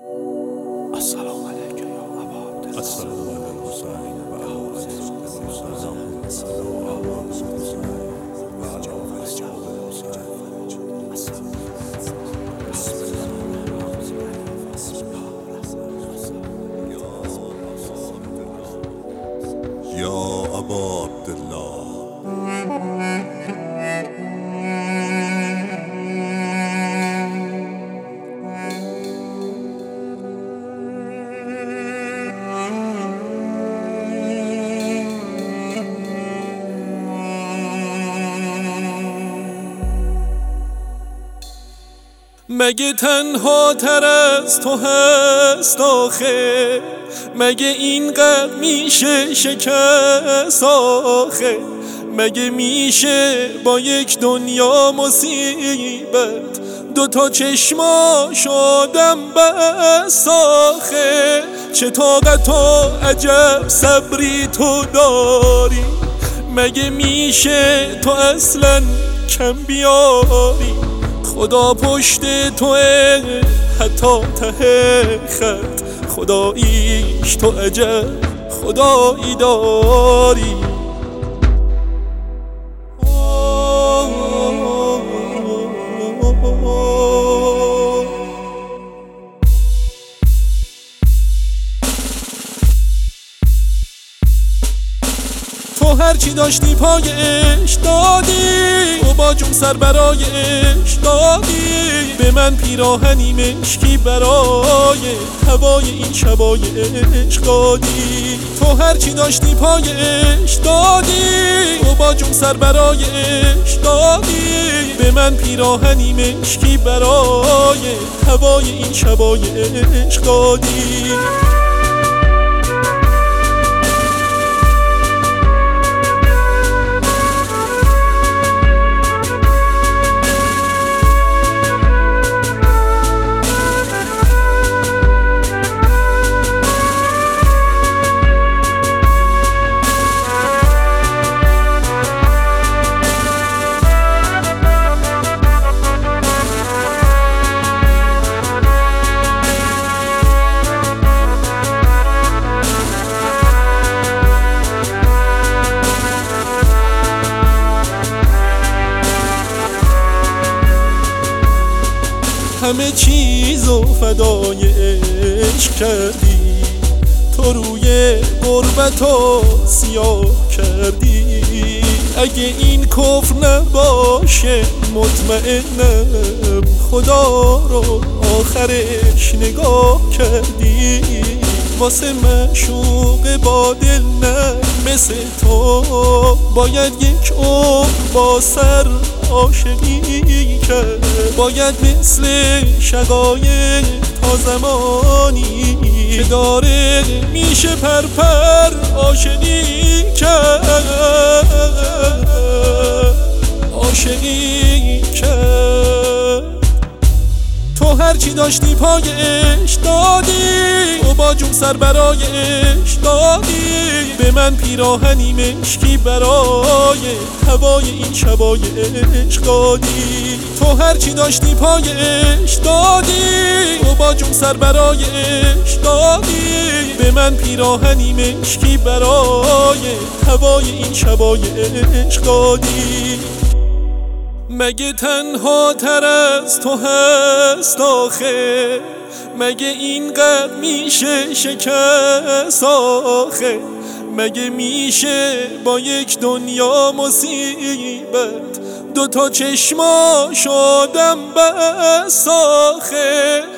السلام علیک یا ابا عبدالله. السلام علیک حسین و آل حسین یا ابا عبدالله. مگه تنها تر از تو هست آخه؟ مگه اینقدر میشه شکست آخه؟ مگه میشه با یک دنیا مصیبت دوتا چشماش آدم بس آخه؟ چه طاقت و عجب صبری تو داری؟ مگه میشه تو اصلا کم بیاری؟ خدا پشت توه حتی ته خط، خداییش تو عجب خدایی داری. تو هرچی داشتی پایش دادی، تو با جون سر برایش دادی، به من پیراهنی مشکی برای هوای این شبای عشق دادی. تو هرچی داشتی پایش دادی، تو با جون سر برایش دادی، به من پیراهنی مشکی برای هوای این شبای عشق دادی. همه چیزو فدای عشق کردی، تو روی غربتو سیاه کردی. اگه این کفر نباشه مطمئنم خدا رو آخرش نگاه کردی. واسه معشوق با دل نه مثل تو باید یک عمر با سر عاشقی کرد، باید مثل شقایق تا زمانی که داره میشه پرپر عاشقی کرد، عاشقی کرد. تو هرچی داشتی پایش دادی، تو با جون سر برایش دادی، به من پیراهنی مشکی برای هوای این شبای عشق دادی. تو هرچی داشتی پایش دادی، تو با جون سر برایش دادی، به من پیراهنی مشکی برای هوای این شبای عشق دادی. مگه تنها تر از تو هست آخه؟ مگه اینقدر میشه شکست آخه؟ مگه میشه با یک دنیا مصیبت دوتا چشماش آدم بس آخه؟